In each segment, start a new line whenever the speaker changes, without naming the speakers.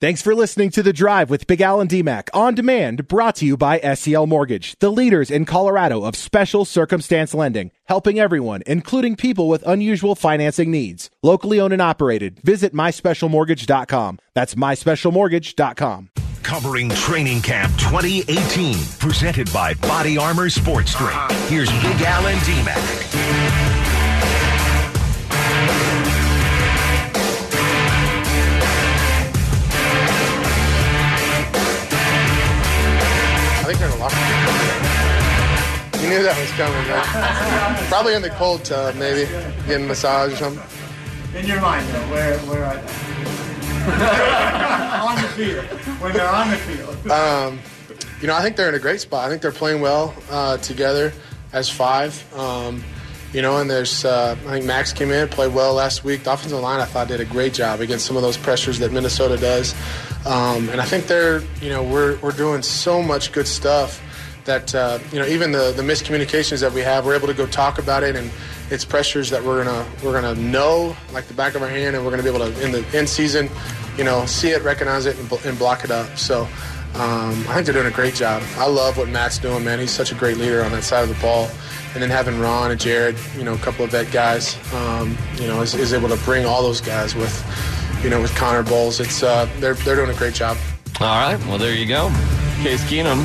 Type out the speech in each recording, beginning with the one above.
Thanks for listening to The Drive with Big Al and D-Mac on demand, brought to you by SCL Mortgage, the leaders in Colorado of special circumstance lending, helping everyone, including people with unusual financing needs. Locally owned and operated. Visit myspecialmortgage.com. That's myspecialmortgage.com.
Covering Training Camp 2018, presented by Body Armor Sports Drink. Here's Big Al and D-Mac.
I think they're in the locker room. You knew that was coming, right? Probably in the cold tub, maybe. Getting a massage or something.
In your mind, though, where are they? On the field. When they're on the field.
I think they're in a great spot. I think they're playing well together as five. And there's, I think Max came in, played well last week. The offensive line, I thought, did a great job against some of those pressures that Minnesota does. And I think we're doing so much good stuff that, even the miscommunications that we have, we're able to go talk about it, and it's pressures that we're gonna know like the back of our hand, and we're gonna be able to, in the end season, see it, recognize it, and block it up. So I think they're doing a great job. I love what Matt's doing, man. He's such a great leader on that side of the ball. And then having Ron and Jared, a couple of vet guys, is able to bring all those guys with Connor Bowles. It's they're doing a great job.
All right, well, there you go. Case Keenum,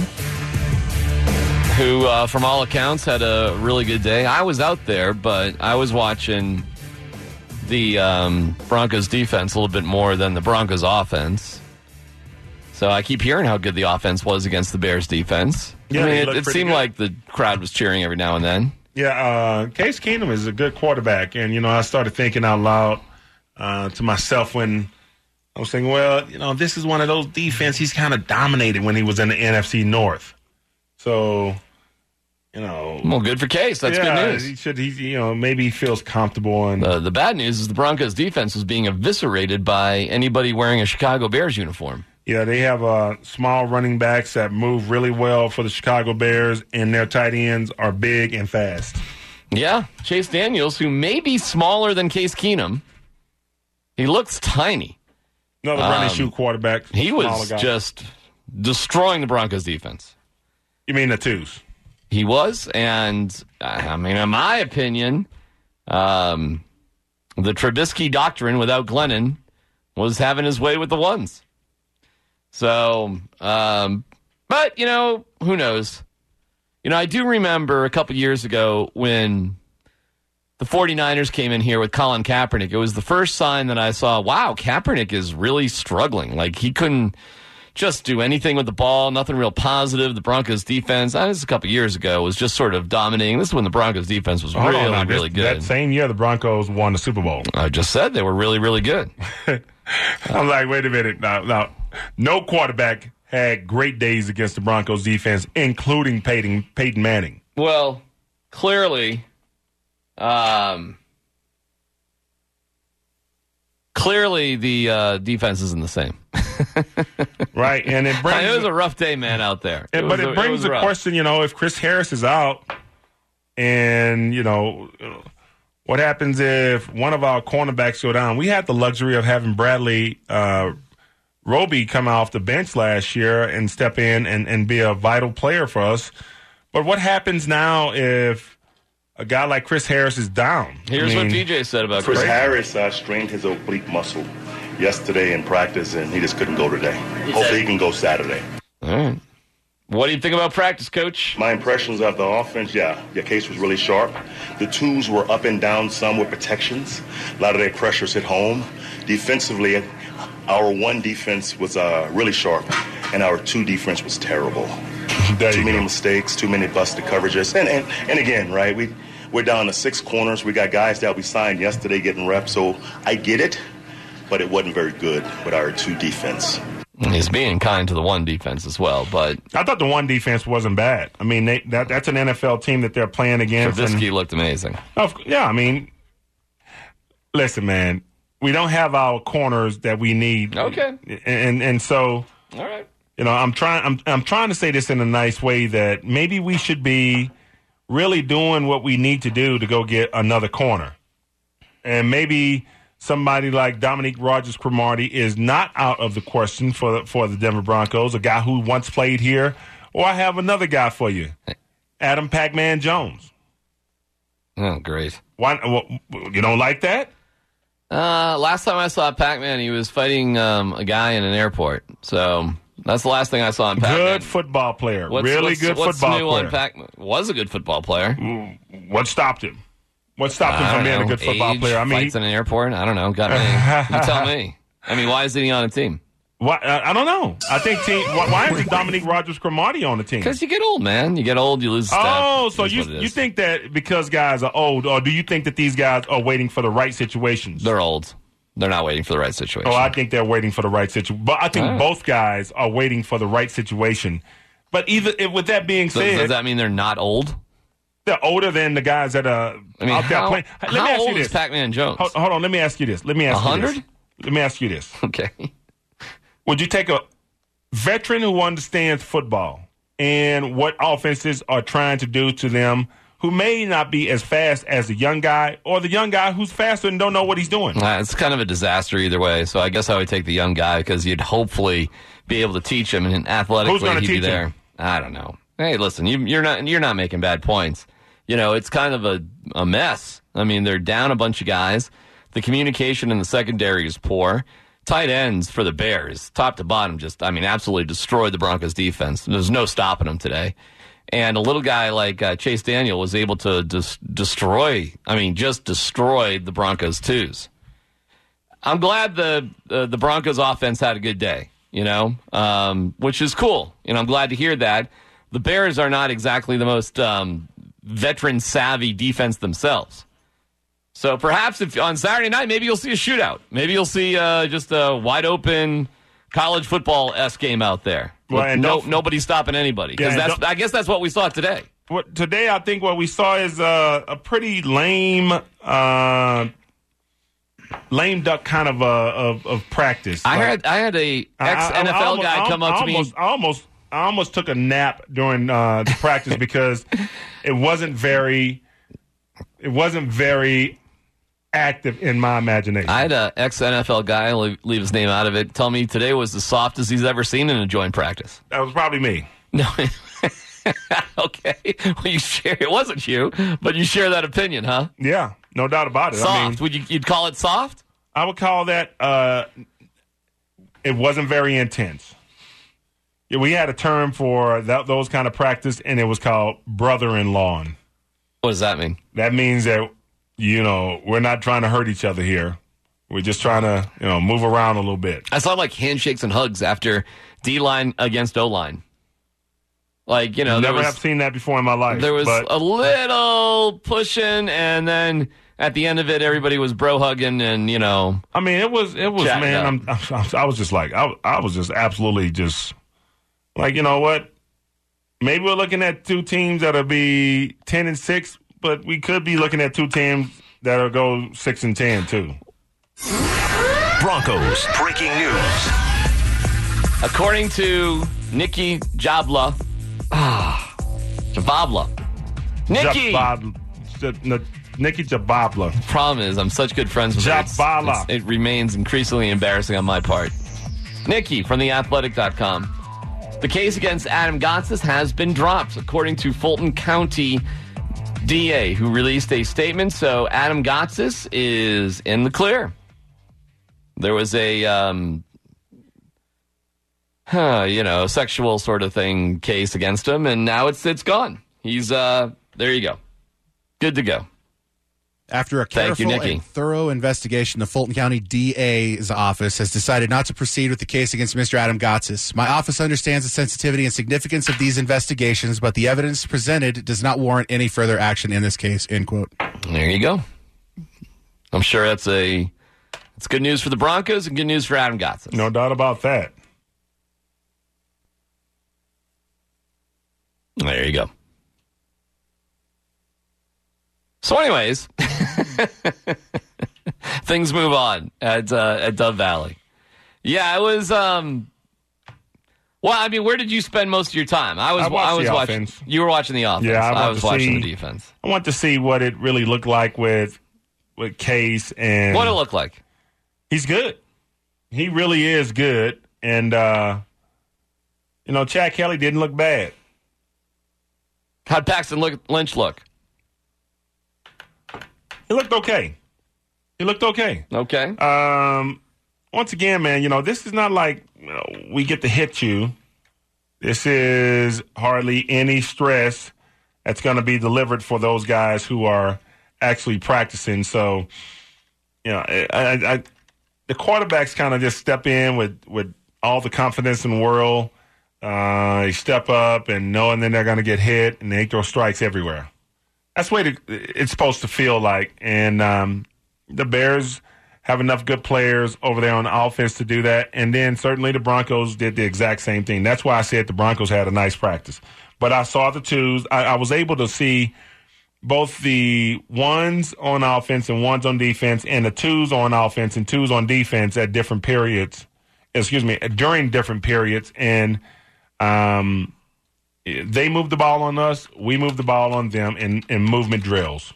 who, from all accounts, had a really good day. I was out there, but I was watching the Broncos defense a little bit more than the Broncos offense. So I keep hearing how good the offense was against the Bears defense.
Yeah,
I mean, it seemed like the crowd was cheering every now and then.
Yeah, Case Keenum is a good quarterback. And, I started thinking out loud to myself when I was saying, this is one of those defense he's kind of dominated when he was in the NFC North. So,
Well, good for Case. That's good news.
Maybe he feels comfortable. And
the bad news is the Broncos defense was being eviscerated by anybody wearing a Chicago Bears uniform.
Yeah, they have small running backs that move really well for the Chicago Bears, and their tight ends are big and fast.
Yeah, Chase Daniels, who may be smaller than Case Keenum. He looks tiny.
Another run-and-shoot quarterback.
He was just destroying the Broncos defense.
You mean the twos?
He was, and, in my opinion, the Trubisky doctrine without Glennon was having his way with the ones. So, but, who knows? I do remember a couple years ago when the 49ers came in here with Colin Kaepernick. It was the first sign that I saw, wow, Kaepernick is really struggling. Like, he couldn't just do anything with the ball, nothing real positive. The Broncos defense, this was a couple years ago, was just sort of dominating. This is when the Broncos defense was really good.
That same year, the Broncos won the Super Bowl.
I just said they were really, really good.
I'm like, wait a minute. Now, no quarterback had great days against the Broncos defense, including Peyton Manning.
Well, clearly the defense isn't the same.
Right, and it
was a rough day, man, out there.
But it brings the question, if Chris Harris is out, and, what happens if one of our cornerbacks go down? We had the luxury of having Bradley Roby come off the bench last year and step in and be a vital player for us. But what happens now if a guy like Chris Harris is down?
Here's what PJ said about Chris
Harris strained his oblique muscle yesterday in practice, and he just couldn't go today. Hopefully he can go Saturday.
All right. What do you think about practice, Coach?
My impressions of the offense, your case was really sharp. The twos were up and down, some with protections. A lot of their pressures hit home. Defensively, our one defense was really sharp, and our two defense was terrible. Too many mistakes, too many busted coverages. And again, right, we're down to 6 corners. We got guys that we signed yesterday getting reps, so I get it, but it wasn't very good with our two defense.
He's being kind to the one defense as well, but
I thought the one defense wasn't bad. I mean, that's an NFL team that they're playing against.
Trubisky looked amazing.
Listen, man, we don't have our corners that we need.
Okay,
and so
all right.
I'm trying to say this in a nice way that maybe we should be really doing what we need to do to go get another corner, and maybe somebody like Dominique Rodgers-Cromartie is not out of the question for the Denver Broncos, a guy who once played here. Or I have another guy for you, Adam Pac-Man Jones.
Oh, great.
Why you don't like that?
Last time I saw Pac-Man, he was fighting a guy in an airport. So that's the last thing I saw on Pac-Man.
Good football player. Good football player.
What's new on Pac-Man? Was a good football player.
What stopped him? What stopped him from being a good football player? I mean,
fights in an airport? I don't know. Got me. You tell me. I mean, why isn't he on a team?
I don't know. I think why isn't Dominique Rodgers-Cromartie on the team?
Because you get old, man. You get old, you lose step.
Oh, so you think that because guys are old, or do you think that these guys are waiting for the right situations?
They're old. They're not waiting for the right situation.
Oh, I think they're waiting for the right situation. But I think both guys are waiting for the right situation. But with that being said,
does that mean they're not old?
They're older than the guys that are out there playing.
How old is Pac-Man Jones?
Hold on. Let me ask you this.
100?
Let me ask you this.
Okay.
Would you take a veteran who understands football and what offenses are trying to do to them, who may not be as fast as the young guy, or the young guy who's faster and don't know what he's doing?
It's kind of a disaster either way. So I guess I would take the young guy because you'd hopefully be able to teach him, and athletically he'd be there. I don't know. Hey, listen, you're not making bad points. You know, it's kind of a mess. I mean, they're down a bunch of guys. The communication in the secondary is poor. Tight ends for the Bears, top to bottom, absolutely destroyed the Broncos defense. There's no stopping them today. And a little guy like Chase Daniel was able to destroy the Broncos twos. I'm glad the Broncos offense had a good day, which is cool. I'm glad to hear that. The Bears are not exactly the most veteran-savvy defense themselves. So perhaps if on Saturday night, maybe you'll see a shootout. Maybe you'll see just a wide-open college football-esque game out there. Well, nobody stopping anybody. Because I guess that's what we saw today.
Today, I think what we saw is a pretty lame duck kind of practice.
I had a ex-NFL guy come up to me.
I almost took a nap during the practice because it wasn't very active in my imagination.
I had an ex-NFL guy, leave his name out of it, tell me today was the softest he's ever seen in a joint practice.
That was probably me.
No. Okay. Well, it wasn't you, but you share that opinion, huh?
Yeah, no doubt about it.
Soft. You'd call it soft?
I would call that it wasn't very intense. We had a term for those kind of practice, and it was called brother-in-law.
What does that mean?
That means that, we're not trying to hurt each other here. We're just trying to, move around a little bit.
I saw handshakes and hugs after D-line against O-line.
Never have seen that before in my life.
There was a little pushing, and then at the end of it, everybody was bro hugging, and
I mean, it was man. I was just like, I was just absolutely just like, you know what? Maybe we're looking at two teams that'll be 10-6, but we could be looking at two teams that'll go 6-10 too.
Broncos breaking news.
According to Nikki Jabla.
Nikki Jabla.
Problem is, I'm such good friends with her. It remains increasingly embarrassing on my part. Nikki from theathletic.com. The case against Adam Gotsis has been dropped, according to Fulton County DA, who released a statement. So Adam Gotsis is in the clear. There was a sexual sort of thing case against him, and now it's gone. He's there you go. Good to go.
After a careful and thorough investigation, the Fulton County DA's office has decided not to proceed with the case against Mr. Adam Gotsis. My office understands the sensitivity and significance of these investigations, but the evidence presented does not warrant any further action in this case, end quote.
There you go. I'm sure it's good news for the Broncos and good news for Adam Gotsis.
No doubt about that.
There you go. So anyways, things move on at Dove Valley. Yeah, it was, where did you spend most of your time? I was watching.
Offense.
You were watching the offense.
Yeah,
I was watching the defense.
I want to see what it really looked like with Case and
what it looked like.
He's good. He really is good. And, Chad Kelly didn't look bad.
How'd Paxton Lynch look?
He looked okay.
Okay.
Once again, man, this is not like we get to hit you. This is hardly any stress that's going to be delivered for those guys who are actually practicing. So, the quarterbacks kind of just step in with all the confidence in the world. They step up and knowing that they're going to get hit, and they throw strikes everywhere. That's the way it's supposed to feel like. And the Bears have enough good players over there on the offense to do that. And then certainly the Broncos did the exact same thing. That's why I said the Broncos had a nice practice. But I saw the twos. I was able to see both the ones on offense and ones on defense, and the twos on offense and twos on defense at different periods. During different periods. And they moved the ball on us. We moved the ball on them in movement drills.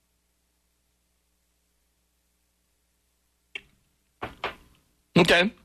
Okay.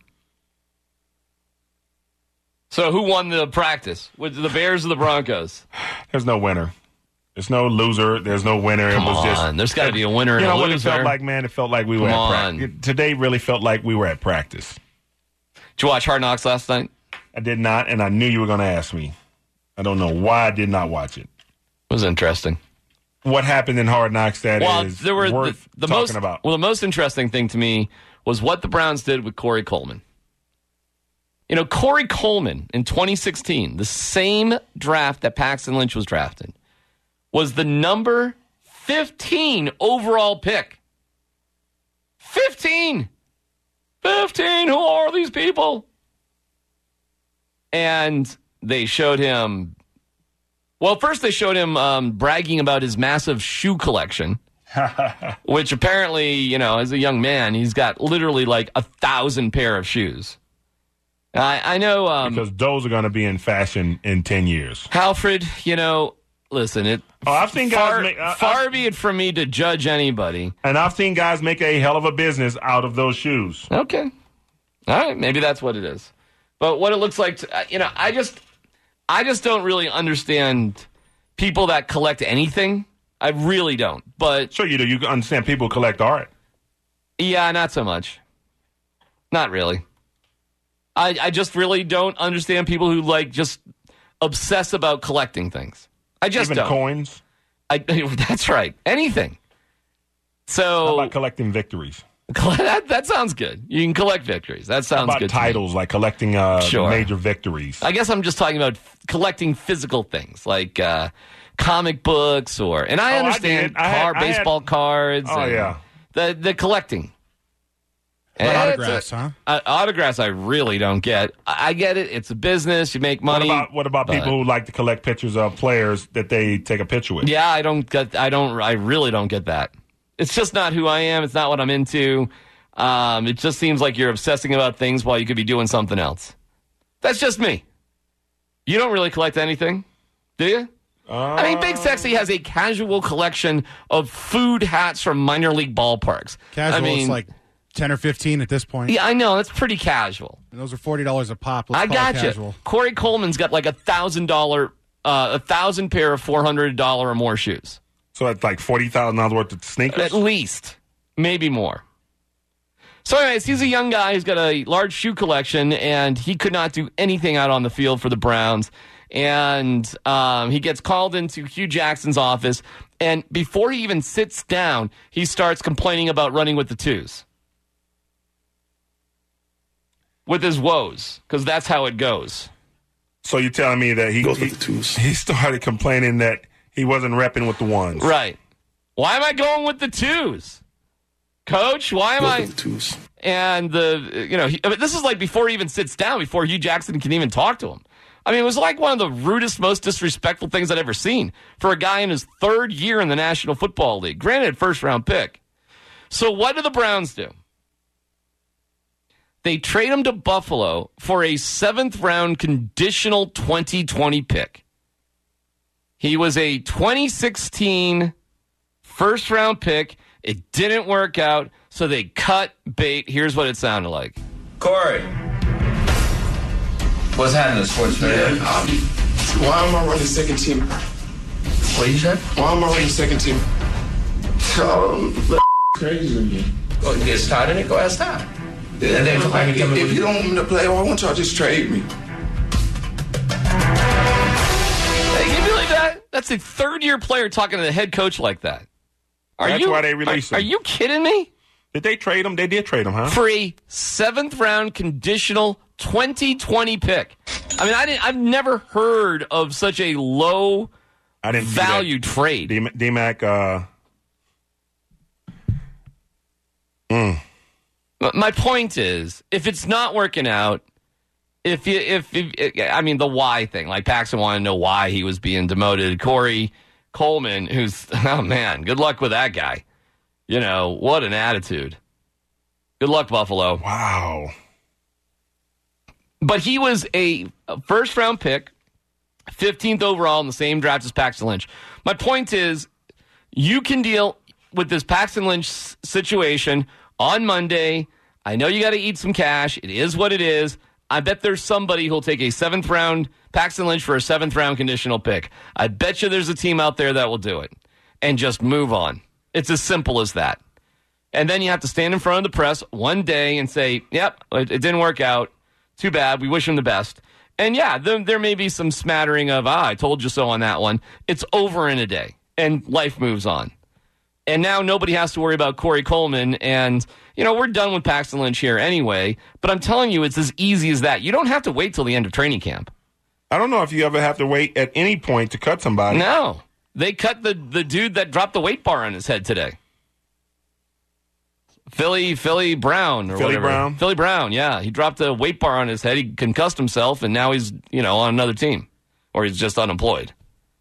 So who won the practice? Was it the Bears or the Broncos?
There's no winner. There's no loser. There's no winner.
Come on. There's got to be a winner and a loser.
What it felt like, man? It felt like we were at practice. Today really felt like we were at practice.
Did you watch Hard Knocks last night?
I did not, and I knew you were going to ask me. I don't know why I did not watch it.
It was interesting.
What happened in Hard Knocks worth talking about?
Well, the most interesting thing to me was what the Browns did with Corey Coleman. Corey Coleman in 2016, the same draft that Paxton Lynch was drafted, was the number 15 overall pick. 15! 15! Who are these people? And they showed him... Well, first they showed him bragging about his massive shoe collection, which apparently, as a young man, he's got literally like 1,000 pair of shoes. I know...
because those are going to be in fashion in 10 years.
Halford, listen,
I've seen guys
far be it from me to judge anybody.
And I've seen guys make a hell of a business out of those shoes.
Okay. All right, maybe that's what it is. But what it looks like, I just don't really understand people that collect anything. I really don't. But
sure you do. You understand people collect art.
Yeah, not so much. Not really. I just really don't understand people who just obsess about collecting things. I just don't.
Even coins?
That's right. Anything. So
how about collecting victories?
That sounds good. You can collect victories. That sounds good.
Titles, like collecting major victories.
I guess I'm just talking about collecting physical things like comic books and I understand baseball cards.
Oh, yeah.
The collecting.
Autographs, huh?
Autographs I really don't get. I get it. It's a business. You make money.
What about people who like to collect pictures of players that they take a picture with?
Yeah, I really don't get that. It's just not who I am. It's not what I'm into. It just seems like you're obsessing about things while you could be doing something else. That's just me. You don't really collect anything, do you? Big Sexy has a casual collection of food hats from minor league ballparks.
Casual, it's like 10 or 15 at this point.
Yeah, I know. That's pretty casual.
And those are $40 a pop.
I got you. Corey Coleman's got like $1,000, 1,000 pair of $400 or more shoes.
So that's like $40,000 worth of sneakers?
At least. Maybe more. So anyways, he's a young guy. He's got a large shoe collection, and he could not do anything out on the field for the Browns. And he gets called into Hugh Jackson's office, and before he even sits down, he starts complaining about running with the twos. With his woes, because that's how it goes.
So you're telling me that he started complaining that he wasn't repping with the ones.
Right. Why am I going with the twos? Coach, why am I?
With the twos.
And this is like before he even sits down, before Hugh Jackson can even talk to him. It was like one of the rudest, most disrespectful things I'd ever seen for a guy in his third year in the National Football League. Granted, first-round pick. So what do the Browns do? They trade him to Buffalo for a 7th-round conditional 2020 pick. He was a 2016 first-round pick. It didn't work out. So they cut bait. Here's what it sounded like.
Corey, what's happening, Sports Radio?
Why am I running second team?
What did you say?
Why am I running second team? Crazy again.
Well, you get started and go outside. And then
if you don't want me to play, why won't y'all just trade me?
Hey, can you believe that? That's a third-year player talking to the head coach like that.
That's why they released him.
Are you kidding me?
Did they trade him? They did trade him, huh?
Free 7th-round conditional 2020 pick. I mean, I've never heard of such a low value trade.
D-Mac,
My point is, if it's not working out, the why thing, like Paxton wanted to know why he was being demoted. Corey Coleman, who's, oh man, good luck with that guy. You know, what an attitude. Good luck, Buffalo.
Wow.
But he was a first-round pick, 15th overall in the same draft as Paxton Lynch. My point is, you can deal with this Paxton Lynch situation on Monday. I know you got to eat some cash. It is what it is. I bet there's somebody who'll take a 7th-round Paxton Lynch for a 7th-round conditional pick. I bet you there's a team out there that will do it and just move on. It's as simple as that. And then you have to stand in front of the press one day and say, yep, it didn't work out. Too bad. We wish him the best. And yeah, there may be some smattering of, I told you so on that one. It's over in a day, and life moves on. And now nobody has to worry about Corey Coleman. And, you know, we're done with Paxton Lynch here anyway. But I'm telling you, it's as easy as that. You don't have to wait till the end of training camp.
I don't know if you ever have to wait at any point to cut somebody.
No. They cut the dude that dropped the weight bar on his head today. Philly Brown or whatever. Philly Brown, yeah. He dropped a weight bar on his head. He concussed himself, and now he's, on another team. Or he's just unemployed.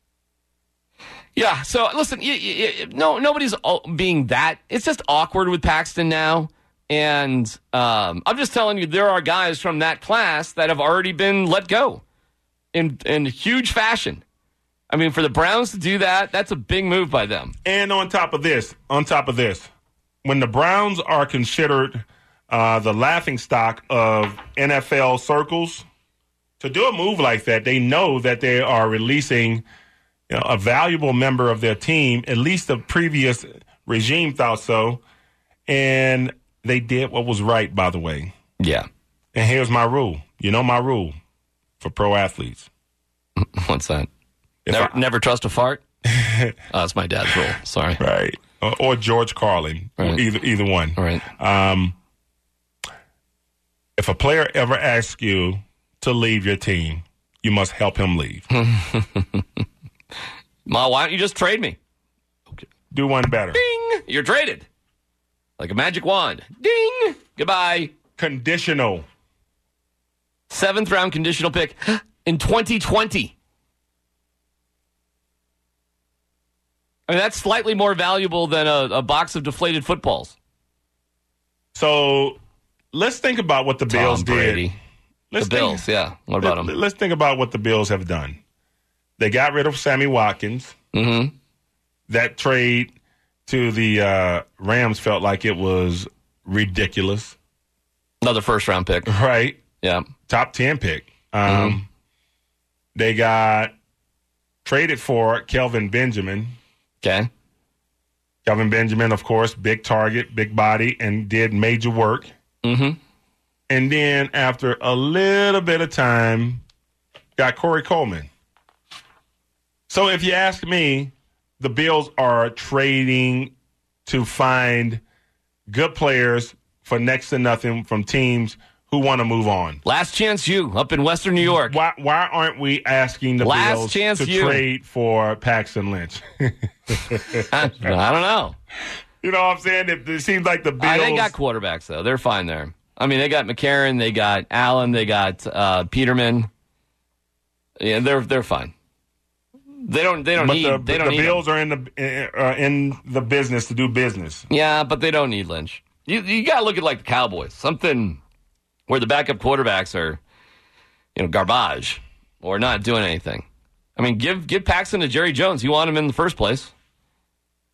Yeah, so listen, nobody's being that. It's just awkward with Paxton now. And I'm just telling you, there are guys from that class that have already been let go in huge fashion. I mean, for the Browns to do that, that's a big move by them.
And on top of this, when the Browns are considered the laughingstock of NFL circles, to do a move like that, they know that they are releasing a valuable member of their team. At least the previous regime thought so. And they did what was right, by the way.
Yeah.
And here's my rule. You know my rule for pro athletes.
What's that? Never trust a fart? Oh, that's my dad's rule. Sorry.
Right. Or George Carlin. Right. Either one.
Right.
If a player ever asks you to leave your team, you must help him leave.
Ma, why don't you just trade me?
Okay. Do one better.
Ding! You're traded. Like a magic wand. Ding! Goodbye.
Conditional.
7th-round conditional pick in 2020. I mean, that's slightly more valuable than a box of deflated footballs.
So let's think about what the Bills
did. The Bills, yeah. What about them?
Let's think about what the Bills have done. They got rid of Sammy Watkins.
Mm-hmm.
That trade to the Rams felt like it was ridiculous.
Another first-round pick.
Right.
Yeah.
Top 10 pick. They got traded for Kelvin Benjamin.
Okay.
Kelvin Benjamin, of course, big target, big body, and did major work.
Mm-hmm.
And then after a little bit of time, got Corey Coleman. So if you ask me, the Bills are trading to find good players for next to nothing from teams who want to move on.
Last Chance U up in Western New York.
Why aren't we asking the Bills to trade for Paxton Lynch?
I don't know.
You know what I'm saying? It seems like the Bills.
They got quarterbacks, though. They're fine there. I mean, they got McCarron, they got Allen, they got Peterman. Yeah, they're fine. They don't need. The
Bills are in the business to do business.
Yeah, but they don't need Lynch. You got to look at like the Cowboys, something where the backup quarterbacks are, garbage or not doing anything. I mean, give Paxton to Jerry Jones. You want him in the first place.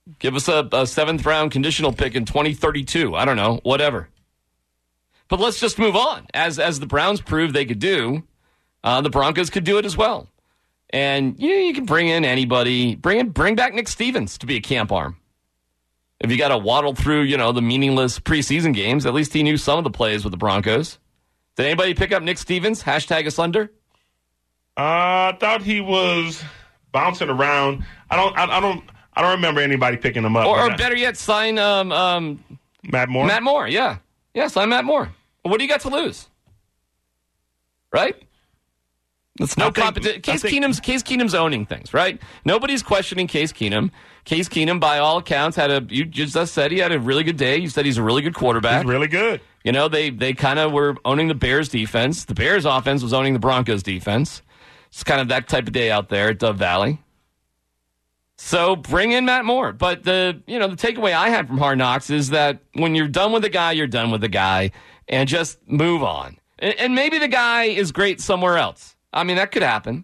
Give us a 7th-round conditional pick in 2032. I don't know, whatever. But let's just move on. As the Browns proved they could do, the Broncos could do it as well. And you can bring in anybody. Bring back Nick Stevens to be a camp arm. If you got to waddle through, the meaningless preseason games, at least he knew some of the plays with the Broncos. Did anybody pick up Nick Stevens? #Asunder?
I thought he was bouncing around. I don't remember anybody picking him up.
Or better yet, sign
Matt Moore.
Matt Moore, yeah, sign Matt Moore. What do you got to lose? Right? It's no competition. Case Keenum's owning things, right? Nobody's questioning Case Keenum. Case Keenum, by all accounts, you just said he had a really good day. You said he's a really good quarterback.
He's really good.
They kind of were owning the Bears' defense. The Bears' offense was owning the Broncos' defense. It's kind of that type of day out there at Dove Valley. So bring in Matt Moore. But the takeaway I had from Hard Knocks is that when you're done with the guy, you're done with the guy, and just move on. And maybe the guy is great somewhere else. I mean, that could happen.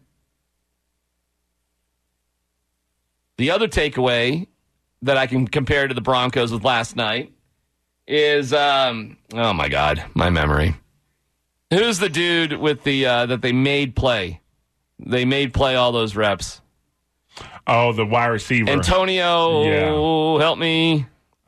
The other takeaway that I can compare to the Broncos with last night is, oh my God, my memory. Who's the dude with the that they made play? They made play all those reps.
Oh, the wide receiver.
Antonio, help me.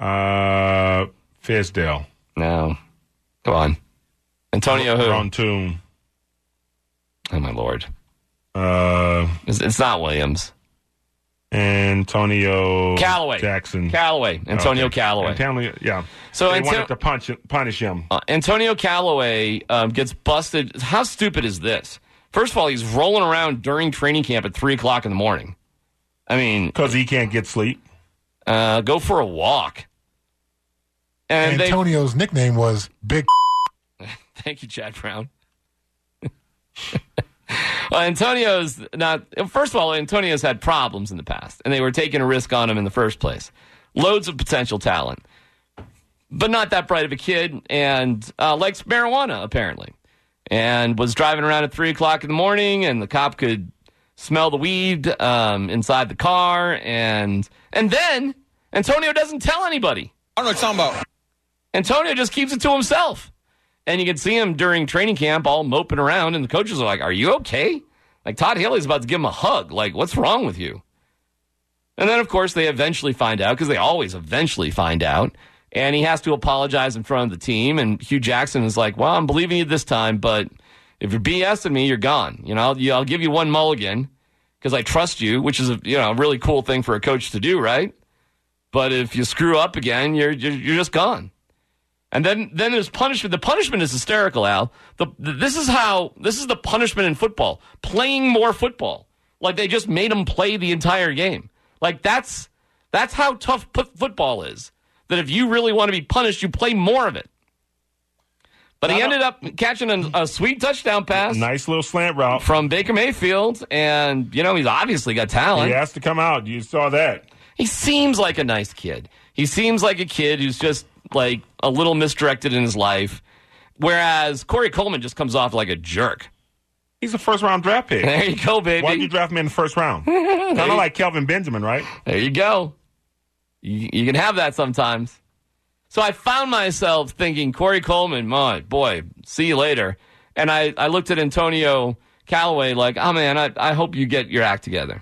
Fisdale.
No. Come on. Antonio who?
Wrong tune.
Oh, my Lord. It's not Williams.
Antonio
Callaway.
Jackson.
Callaway. Antonio Callaway.
Yeah.
So
they wanted to punish him.
Antonio Callaway gets busted. How stupid is this? First of all, he's rolling around during training camp at 3 o'clock in the morning. I mean...
Because he can't get sleep.
Go for a walk. And
Antonio's nickname was Big...
Thank you, Chad Brown. Well, Antonio's not... First of all, Antonio's had problems in the past, and they were taking a risk on him in the first place. Loads of potential talent, but not that bright of a kid, and likes marijuana, apparently, and was driving around at 3 o'clock in the morning, and the cop could smell the weed inside the car, and then Antonio doesn't tell anybody.
I don't know what you're talking about.
Antonio just keeps it to himself. And you can see him during training camp all moping around, and the coaches are like, are you okay? Like, Todd Haley's about to give him a hug. Like, what's wrong with you? And then, of course, they eventually find out, because they always eventually find out, and he has to apologize in front of the team, and Hugh Jackson is like, well, I'm believing you this time, but if you're BSing me, you're gone. I'll give you one mulligan, because I trust you, which is a really cool thing for a coach to do, right? But if you screw up again, you're just gone. And then there's punishment. The punishment is hysterical, Al. This is the punishment in football. Playing more football. Like they just made him play the entire game. Like that's how tough football is. That if you really want to be punished, you play more of it. But he ended up catching a sweet touchdown pass.
Nice little slant route.
From Baker Mayfield. And, he's obviously got talent.
He has to come out. You saw that.
He seems like a nice kid. He seems like a kid who's just like a little misdirected in his life, whereas Corey Coleman just comes off like a jerk.
He's a first-round draft pick.
There you go, baby.
Why did you draft him in the first round? Kind of like Kelvin Benjamin, right?
There you go. You can have that sometimes. So I found myself thinking, Corey Coleman, my boy, see you later. And I looked at Antonio Callaway like, oh, man, I hope you get your act together.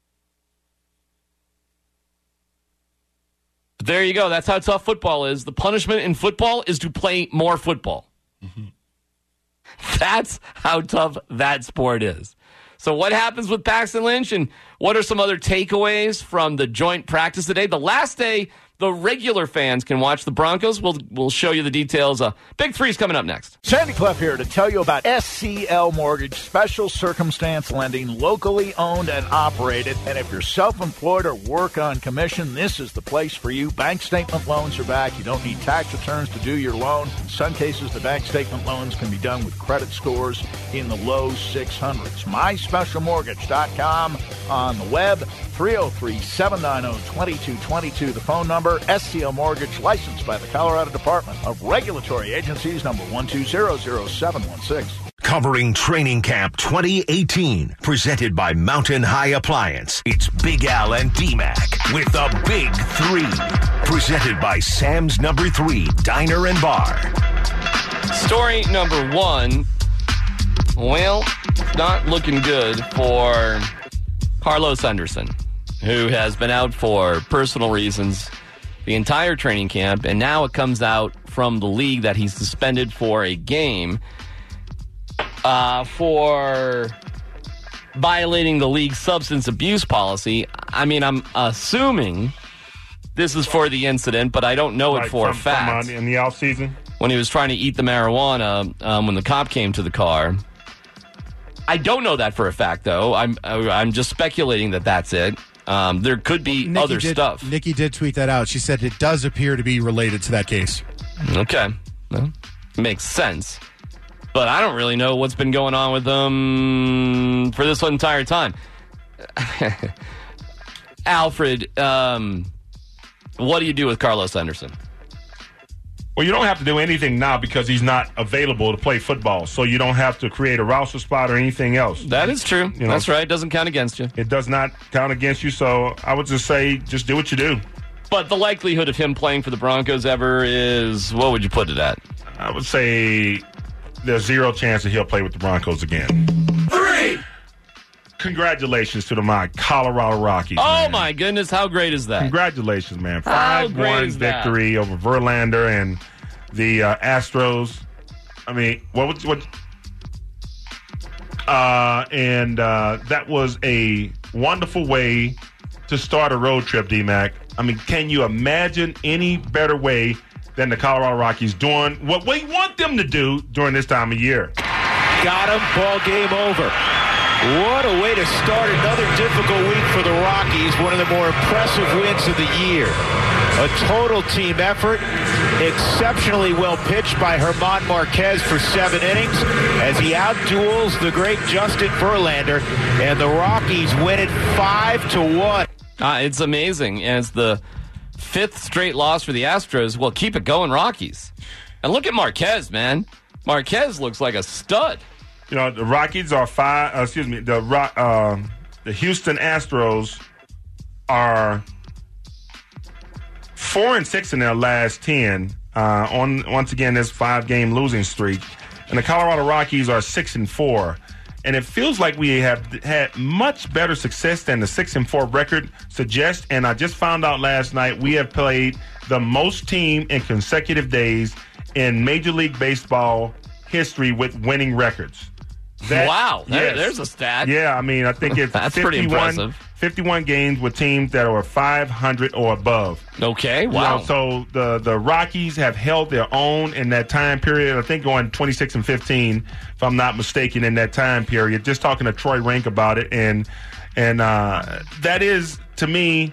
But there you go. That's how tough football is. The punishment in football is to play more football. Mm-hmm. That's how tough that sport is. So what happens with Paxton Lynch, and what are some other takeaways from the joint practice today? The last day the regular fans can watch the Broncos. We'll show you the details. Big Three's coming up next.
Sandy Clough here to tell you about SCL Mortgage, special circumstance lending, locally owned and operated. And if you're self-employed or work on commission, this is the place for you. Bank statement loans are back. You don't need tax returns to do your loan. In some cases, the bank statement loans can be done with credit scores in the low 600s. MySpecialMortgage.com on the web. 303-790-2222, the phone number. SCL Mortgage, licensed by the Colorado Department of Regulatory Agencies, number 1200716.
Covering Training Camp 2018, presented by Mountain High Appliance. It's Big Al and D-Mac with the Big Three. Presented by Sam's Number 3 Diner and Bar.
Story number one. Well, not looking good for Carlos Henderson, who has been out for personal reasons the entire training camp, and now it comes out from the league that he's suspended for a game for violating the league's substance abuse policy. I mean, I'm assuming this is for the incident, but I don't know it for a fact.
In the offseason?
When he was trying to eat the marijuana when the cop came to the car. I don't know that for a fact, though. I'm just speculating that that's it. There could be other stuff.
Nikki did tweet that out. She said it does appear to be related to that case.
Okay. Well, makes sense. But I don't really know what's been going on with them for this entire time. Alfred, what do you do with Carlos Henderson?
Well, you don't have to do anything now because he's not available to play football. So you don't have to create a roster spot or anything else.
That is true. That's right. It doesn't count against you.
It does not count against you. So I would just say just do what you do.
But the likelihood of him playing for the Broncos ever is, what would you put it at?
I would say there's zero chance that he'll play with the Broncos again. 3! Congratulations to my Colorado Rockies.
Oh,
man.
My goodness. How great is that?
Congratulations, man. 5-1 victory over Verlander and the Astros. I mean, that was a wonderful way to start a road trip, D-Mac. I mean, can you imagine any better way than the Colorado Rockies doing what we want them to do during this time of year?
Got him. Ball game over. What a way to start another difficult week for the Rockies. One of the more impressive wins of the year. A total team effort. Exceptionally well pitched by German Marquez for 7 innings as he outduels the great Justin Verlander. And the Rockies win it 5-1.
It's amazing. And it's the 5th straight loss for the Astros. Well, keep it going, Rockies. And look at Marquez, man. Marquez looks like a stud.
You know, the Rockies are the Houston Astros are 4-6 in their last 10. Once again, this 5-game losing streak, and the Colorado Rockies are 6-4. And it feels like we have had much better success than the 6-4 record suggests. And I just found out last night we have played the most team in consecutive days in Major League Baseball history with winning records.
Wow, there's a stat.
Yeah, I mean, I think it's
that's pretty impressive.
51 games with teams that are 500 or above.
Okay, wow.
So the Rockies have held their own in that time period. I think going 26-15, if I'm not mistaken, in that time period. Just talking to Troy Rank about it, and that is, to me,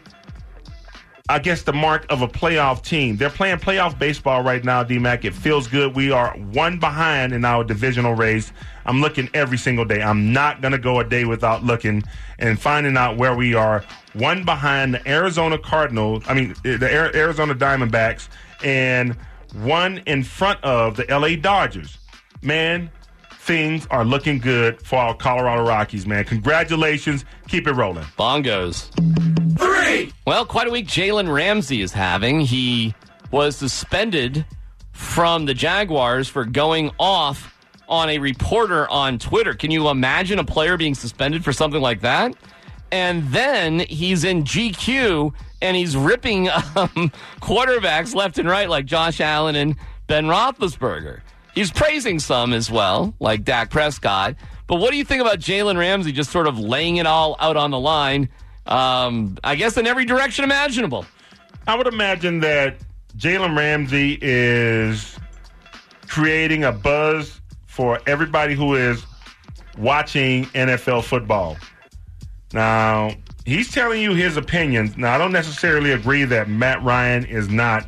I guess the mark of a playoff team. They're playing playoff baseball right now, D-Mac. It feels good. We are one behind in our divisional race. I'm looking every single day. I'm not going to go a day without looking and finding out where we are. One behind the Arizona Cardinals, the Arizona Diamondbacks, and one in front of the LA Dodgers. Man, things are looking good for our Colorado Rockies, man. Congratulations. Keep it rolling.
Bongos.
3!
Well, quite a week Jalen Ramsey is having. He was suspended from the Jaguars for going off on a reporter on Twitter. Can you imagine a player being suspended for something like that? And then he's in GQ and he's ripping quarterbacks left and right like Josh Allen and Ben Roethlisberger. He's praising some as well, like Dak Prescott. But what do you think about Jalen Ramsey just sort of laying it all out on the line, I guess in every direction imaginable?
I would imagine that Jalen Ramsey is creating a buzz for everybody who is watching NFL football. Now, he's telling you his opinions. Now, I don't necessarily agree that Matt Ryan is not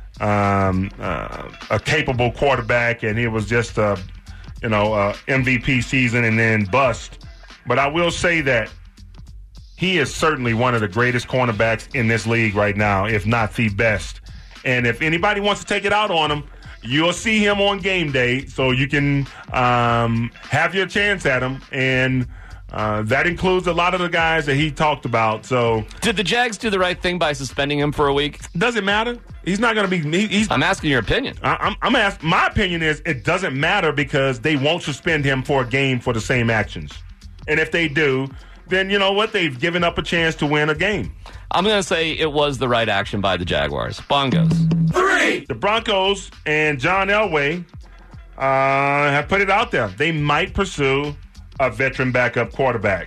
a capable quarterback and it was just a MVP season and then bust. But I will say that he is certainly one of the greatest cornerbacks in this league right now, if not the best. And if anybody wants to take it out on him, you'll see him on game day, so you can have your chance at him. And that includes a lot of the guys that he talked about. So,
did the Jags do the right thing by suspending him for a week?
Doesn't matter. He's not going to be.
I'm asking your opinion.
I'm asking. My opinion is it doesn't matter because they won't suspend him for a game for the same actions. And if they do, then you know what? They've given up a chance to win a game.
I'm going to say it was the right action by the Jaguars. Bongos.
3. The Broncos and John Elway have put it out there. They might pursue a veteran backup quarterback.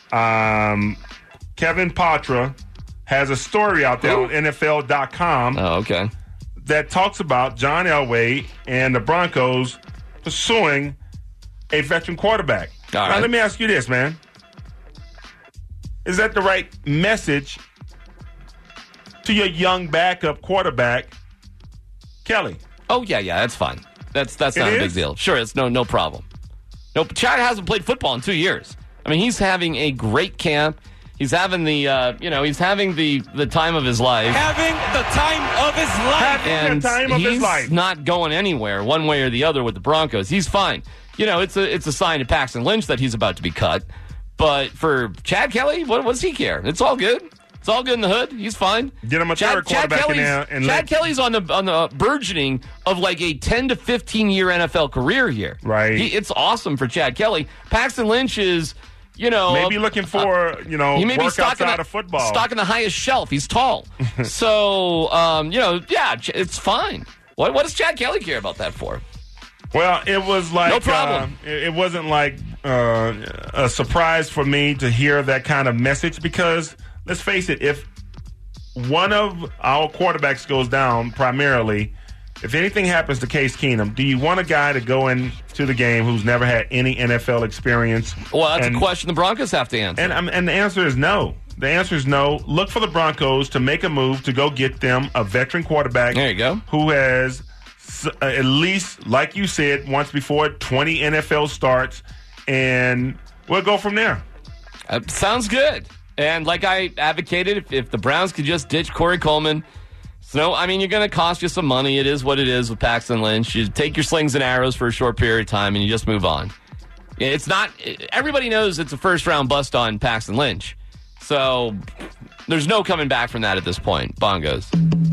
Kevin Patra has a story out there on NFL.com.
Oh, okay.
That talks about John Elway and the Broncos pursuing a veteran quarterback.
All
now,
right.
let me ask you this, man. Is that the right message to your young backup quarterback, Kelly?
Oh, yeah, that's fine. That's not a big deal. Sure, it's no problem. Nope, Chad hasn't played football in 2 years. I mean, he's having a great camp. He's having the time of his life.
Having the time of his life.
And
the time of his life.
He's not going anywhere one way or the other with the Broncos. He's fine. You know, it's a sign to Paxton Lynch that he's about to be cut. But for Chad Kelly, what does he care? It's all good. It's all good in the hood. He's fine.
Get him a third quarterback in there. And
Chad Kelly's on the burgeoning of like a 10 to 15 year NFL career here.
Right.
It's awesome for Chad Kelly. Paxton Lynch is,
maybe looking for,
he may be
workouts out of football.
Stocking the highest shelf. He's tall. So, it's fine. What does Chad Kelly care about that for?
Well, it was like
no problem.
It wasn't like a surprise for me to hear that kind of message because, let's face it, if one of our quarterbacks goes down primarily, if anything happens to Case Keenum, do you want a guy to go into the game who's never had any NFL experience?
Well, that's a question the Broncos have to answer.
And the answer is no. The answer is no. Look for the Broncos to make a move to go get them a veteran quarterback.
There you go.
Who has at least, like you said once before, 20 NFL starts, and we'll go from there.
Sounds good. And like I advocated, if the Browns could just ditch Corey Coleman, you're going to cost you some money. It is what it is with Paxton Lynch. You take your slings and arrows for a short period of time, and you just move on. It's not. Everybody knows it's a first-round bust on Paxton Lynch. So there's no coming back from that at this point. Bongos.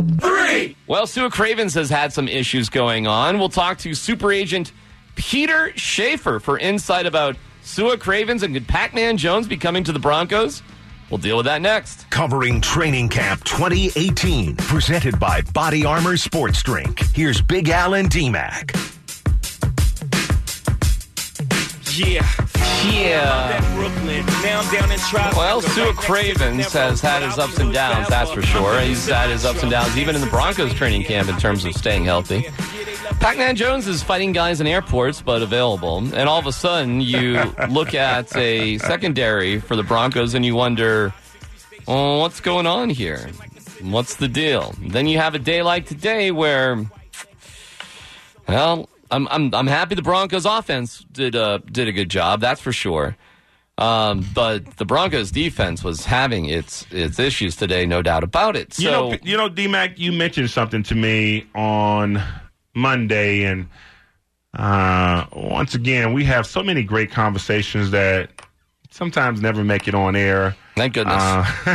3.
Well, Sua Cravens has had some issues going on. We'll talk to super agent Peter Schaefer for insight about Sua Cravens and could Pac-Man Jones be coming to the Broncos? We'll deal with that next.
Covering Training Camp 2018, presented by Body Armor Sports Drink. Here's Big Al and D-Mac.
Yeah.
Well, Sua Cravens has had his ups and downs, that's for sure. He's had his ups and downs even in the Broncos training camp in terms of staying healthy. Pac-Man Jones is fighting guys in airports, but available. And all of a sudden, you look at a secondary for the Broncos and you wonder, what's going on here? What's the deal? Then you have a day like today where, well, I'm happy the Broncos offense did a good job, that's for sure. But the Broncos defense was having its issues today, no doubt about it. So,
D-Mac, you mentioned something to me on Monday, and once again, we have so many great conversations that sometimes never make it on air.
Thank goodness.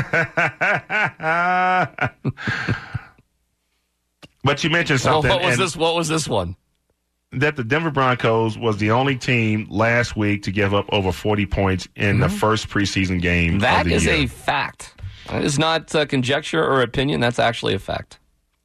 But you mentioned something.
What was this one?
That the Denver Broncos was the only team last week to give up over 40 points in the first preseason game.
That
of the
is
year.
a fact. That is not conjecture or opinion. That's actually a fact.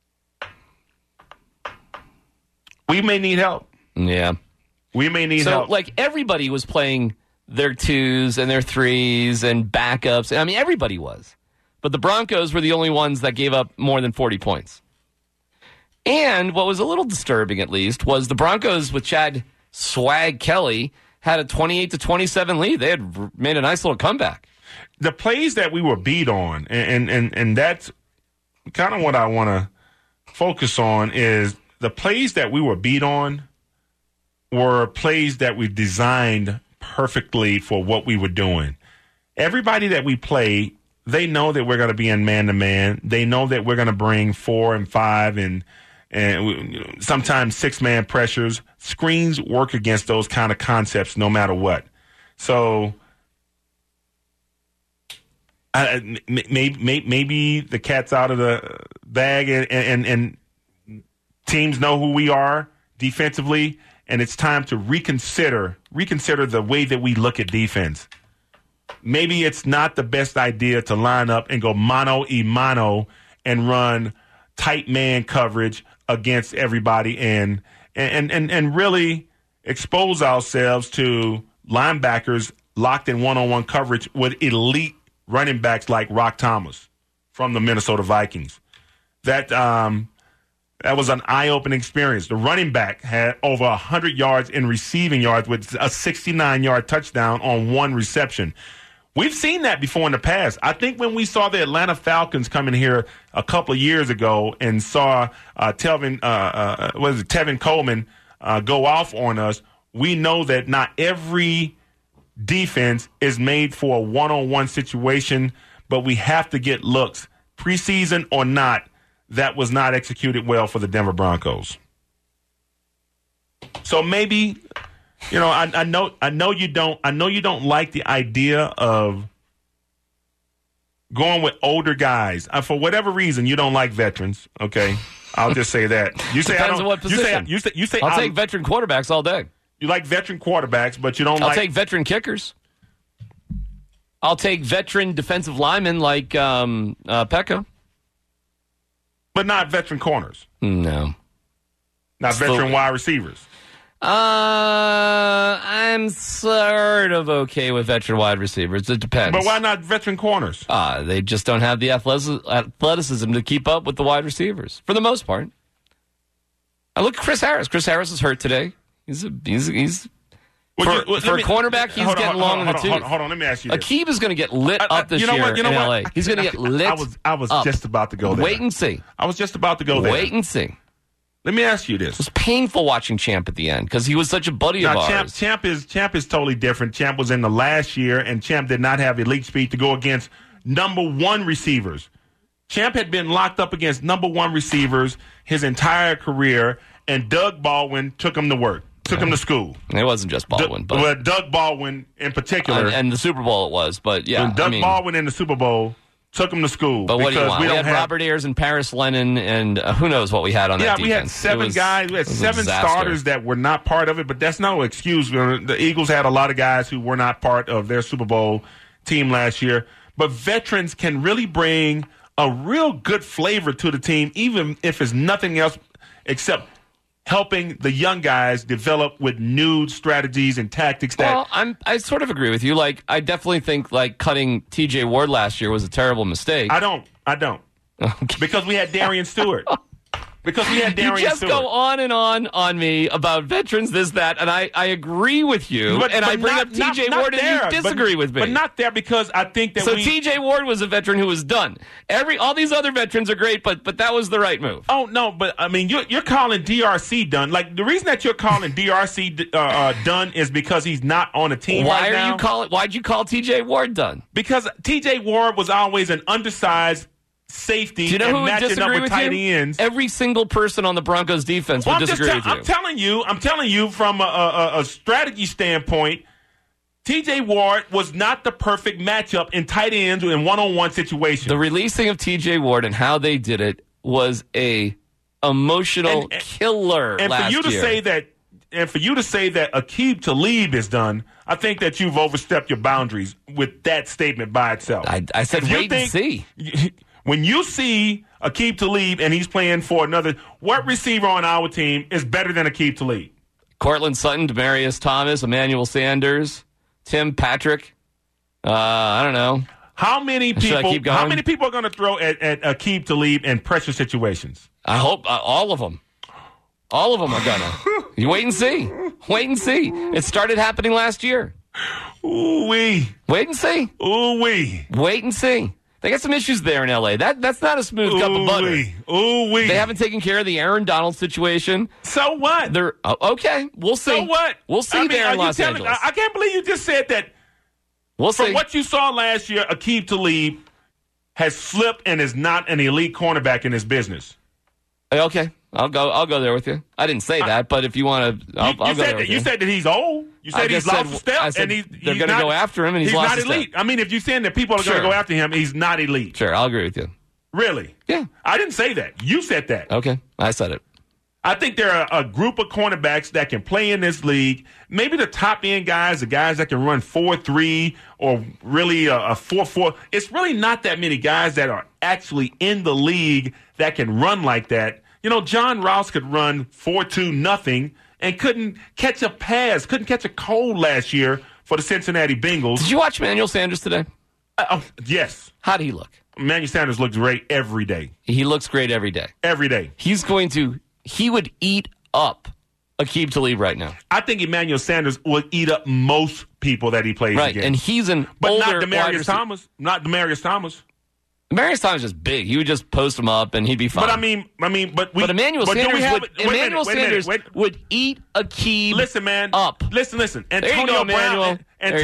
We may need help.
Yeah.
We may need help.
So, like, everybody was playing their 2s and their 3s and backups. I mean, everybody was. But the Broncos were the only ones that gave up more than 40 points. And what was a little disturbing, at least, was the Broncos with Chad Swag Kelly had a 28-27 lead. They had made a nice little comeback.
The plays that we were beat on, and that's kind of what I want to focus on, is the plays that we were beat on were plays that we designed perfectly for what we were doing. Everybody that we play, they know that we're going to be in man-to-man. They know that we're going to bring 4 and 5 and and sometimes 6-man pressures. Screens work against those kind of concepts no matter what. So maybe the cat's out of the bag, and teams know who we are defensively, and it's time to reconsider the way that we look at defense. Maybe it's not the best idea to line up and go mano-a-mano and run tight man coverage against everybody and really expose ourselves to linebackers locked in one-on-one coverage with elite running backs like Rock Thomas from the Minnesota Vikings. That was an eye-opening experience. The running back had over 100 yards in receiving yards with a 69-yard touchdown on one reception. We've seen that before in the past. I think when we saw the Atlanta Falcons come in here a couple of years ago and saw Tevin Coleman go off on us, we know that not every defense is made for a one-on-one situation, but we have to get looks. Preseason or not, that was not executed well for the Denver Broncos. So maybe, I know you don't like the idea of going with older guys. For whatever reason, you don't like veterans. Okay, I'll just say that. You say
depends on what position.
You say
I'll take veteran quarterbacks all day.
You like veteran quarterbacks, but you don't
I'll take veteran kickers. I'll take veteran defensive linemen like Pekka.
But not veteran corners.
No.
Not veteran wide receivers.
I'm sort of okay with veteran wide receivers. It depends.
But why not veteran corners?
They just don't have the athleticism to keep up with the wide receivers, for the most part. I look at Chris Harris. Chris Harris is hurt today. For a cornerback, he's getting long in the tooth.
Hold on, let me ask you this.
Akib is going to get lit up this year in L.A. He's going to get lit
I was
up.
just about to go there.
Wait and see.
I was just about to go there.
Wait and see.
Let me ask you this.
It was painful watching Champ at the end because he was such a buddy of ours.
Champ is totally different. Champ was in the last year, and Champ did not have elite speed to go against number one receivers. Champ had been locked up against number one receivers his entire career, and Doug Baldwin took him to work. Took him to school.
It wasn't just Baldwin.
But Doug Baldwin in particular.
And the Super Bowl it was. But yeah.
Doug Baldwin in the Super Bowl took him to school.
But what do you want? We had Robert Ayers and Paris Lennon, and who knows what we had on that defense.
Yeah, we had seven guys. We had seven starters that were not part of it, but that's no excuse. The Eagles had a lot of guys who were not part of their Super Bowl team last year. But veterans can really bring a real good flavor to the team, even if it's nothing else except helping the young guys develop with new strategies and tactics.
I sort of agree with you. Like, I definitely think cutting T.J. Ward last year was a terrible mistake.
I don't. Okay. Because we had Darian Stewart. You just
go on and on me about veterans, this, that, and I agree with you. But I bring up T.J. Ward and you disagree with me.
But not there because I think that
T.J. Ward was a veteran who was done. All these other veterans are great, but that was the right move.
Oh, no, but I mean, you're calling DRC done. Like, the reason that you're calling DRC done is because he's not on a team right now.
Why'd you call T.J. Ward done?
Because T.J. Ward was always an undersized safety.
Do you know
and
who would disagree with
tight
you?
Ends.
Every single person on the Broncos defense would disagree with you.
I'm telling you from a strategy standpoint, T.J. Ward was not the perfect matchup in tight ends in one-on-one situations.
The releasing of T.J. Ward and how they did it was a emotional killer last year.
And for you to say that Aqib Talib is done, I think that you've overstepped your boundaries with that statement by itself.
I said wait and see.
When you see Aqib Talib and he's playing for what receiver on our team is better than Aqib Talib?
Cortland Sutton, Demaryius Thomas, Emmanuel Sanders, Tim Patrick. I don't know.
How many people are going to throw at Aqib Talib in pressure situations?
I hope all of them. All of them are gonna. You wait and see. Wait and see. It started happening last year.
Ooh-wee.
Wait and see.
Ooh-wee.
Wait and see. They got some issues there in L.A. That's not a smooth cup of butter.
Ooh-wee.
They haven't taken care of the Aaron Donald situation.
So what?
They're okay. We'll see.
So what?
We'll see there in Los Angeles.
I can't believe you just said that.
We'll see.
From what you saw last year, Aqib Talib has flipped and is not an elite cornerback in his business.
Okay. I'll go there with you. I didn't say that, but if you want to, I'll go there with you.
You said that he's old. You said he's lost a step, and
they're going to go after him, and he's lost
not elite.
Step.
I mean, if you're saying that people are going to go after him, he's not elite.
Sure, I'll agree with you.
Really?
Yeah.
I didn't say that. You said that.
Okay, I said it.
I think there are a group of cornerbacks that can play in this league. Maybe the top-end guys, the guys that can run 4.3 or really a 4.4. It's really not that many guys that are actually in the league that can run like that. You know, John Ross could run 4.2 nothing and couldn't catch a pass, couldn't catch a cold last year for the Cincinnati Bengals.
Did you watch Emmanuel Sanders today?
Yes.
How did he look?
Emmanuel Sanders looks great every day.
He looks great every day.
Every day.
He would eat up Aqib Talib right now.
I think Emmanuel Sanders would eat up most people that he plays against.
Right, and he's an
but
older
not Demaryius Thomas. Not Demaryius Thomas.
Demaryius Thomas is just big. He would just post him up and he'd be fine.
But
Emmanuel Sanders would eat Aqib up.
Listen.
Antonio Brown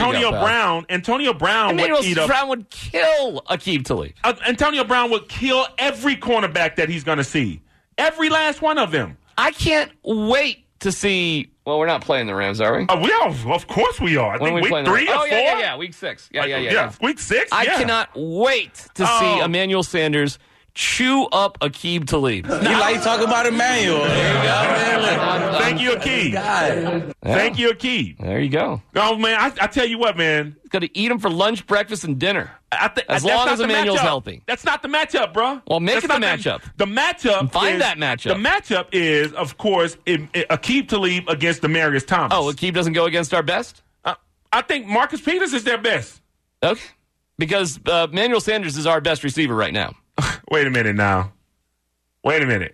would eat up.
Brown would kill Aqib Talib.
Antonio Brown would kill every cornerback that he's going to see. Every last one of them.
I can't wait to see. Well, we're not playing the Rams, are we?
We are. Of course we are. I think week 3 or 4.
Yeah. Week 6. Yeah.
Week 6.
I cannot wait to see Emmanuel Sanders chew up Aqib Talib.
You like talking about Emmanuel. There you go.
Thank you, Aqib. Thank you, Aqib.
There you go.
Oh, man, I tell you what, man.
He's going to eat him for lunch, breakfast, and dinner. As long as Emmanuel's healthy.
That's not the matchup, bro.
Well, make it the matchup.
The matchup
Find that matchup.
The matchup is, of course, Aqib Talib against Demaryius Thomas.
Oh, Aqib doesn't go against our best?
I think Marcus Peters is their best.
Okay. Because Emmanuel Sanders is our best receiver right now.
Wait a minute now. Wait a minute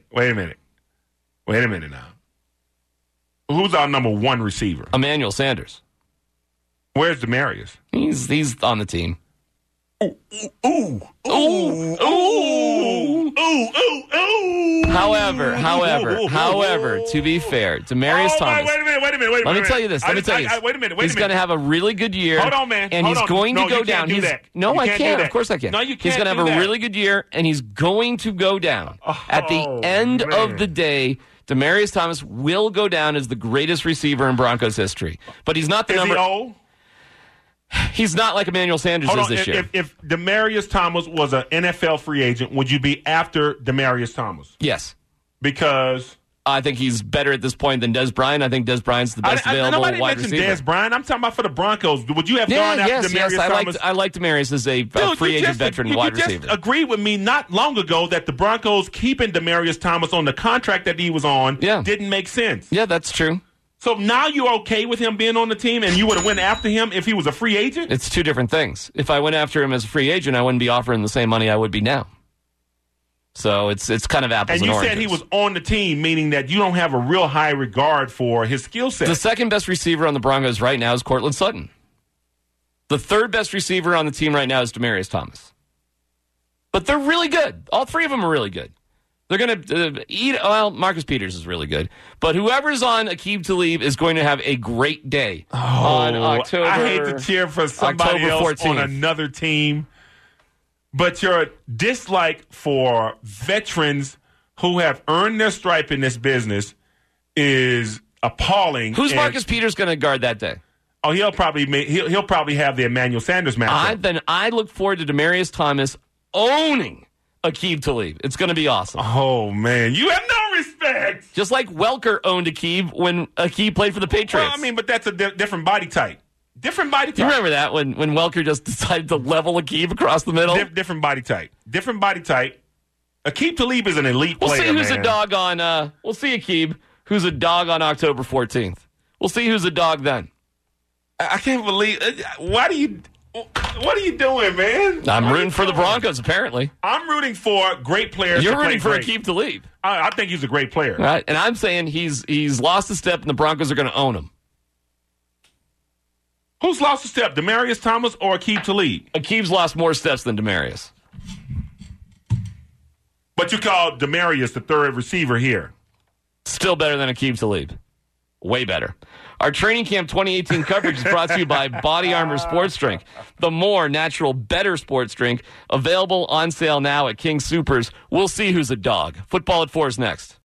now. Who's our number 1 receiver?
Emmanuel Sanders.
Where's Demaryius?
He's on the team.
Ooh.
However, to be fair, Demaryius Thomas.
Wait a minute.
Let me tell you this.
Wait a minute.
He's going to have a really good year.
Hold on, man.
And he's going to go down. I can't. Of course I can.
No, you can't.
He's going to have a really good year, and he's going to go down. At the end of the day, Demaryius Thomas will go down as the greatest receiver in Broncos history. But he's not the number.
Is he old?
He's not like Emmanuel Sanders is this year.
If Demaryius Thomas was an NFL free agent, would you be after Demaryius Thomas?
Yes.
Because?
I think he's better at this point than Des Bryant. I think Des Bryant's the best available wide receiver.
Nobody mentioned Des Bryant. I'm talking about for the Broncos. Would you have gone after Demaryius Thomas?
I like Demaryius as a free agent veteran wide receiver.
You just agreed with me not long ago that the Broncos keeping Demaryius Thomas on the contract that he was on didn't make sense.
Yeah, that's true.
So now you're okay with him being on the team, and you would have went after him if he was a free agent?
It's two different things. If I went after him as a free agent, I wouldn't be offering the same money I would be now. So it's kind of apples and oranges.
And you said he was on the team, meaning that you don't have a real high regard for his skill set.
The second best receiver on the Broncos right now is Courtland Sutton. The third best receiver on the team right now is Demaryius Thomas. But they're really good. All three of them are really good. They're going to eat. Well, Marcus Peters is really good. But whoever's on Aqib Talib is going to have a great day on October 14th.
I hate to cheer for somebody else on another team. But your dislike for veterans who have earned their stripe in this business is appalling.
Who's Marcus Peters going to guard that day?
Oh, he'll probably have the Emmanuel Sanders matchup.
Then I look forward to Demaryius Thomas owning Aqib Talib. It's going to be awesome.
Oh, man. You have no respect.
Just like Welker owned Aqib when Aqib played for the Patriots.
Well, I mean, but that's a different body type. Different body type.
You remember that when Welker just decided to level Aqib across the middle?
Different body type. Different body type. Aqib Talib is an elite player,
We'll see who's
man.
a dog on... we'll see Aqib who's a dog on October 14th. We'll see who's a dog then.
I can't believe... What are you doing, man?
I'm rooting for the Broncos, apparently.
I'm rooting for great players.
You're rooting for Aqib Talib.
I think he's a great player.
Right, and I'm saying he's lost a step, and the Broncos are going to own him.
Who's lost a step, Demaryius Thomas or Aqib Talib?
Aqib's lost more steps than Demaryius.
But you call Demaryius the third receiver here.
Still better than Aqib Talib. Way better. Our Training Camp 2018 coverage is brought to you by Body Armor Sports Drink. The more natural, better sports drink. Available on sale now at King Soopers. We'll see who's a dog. Football at 4 is next.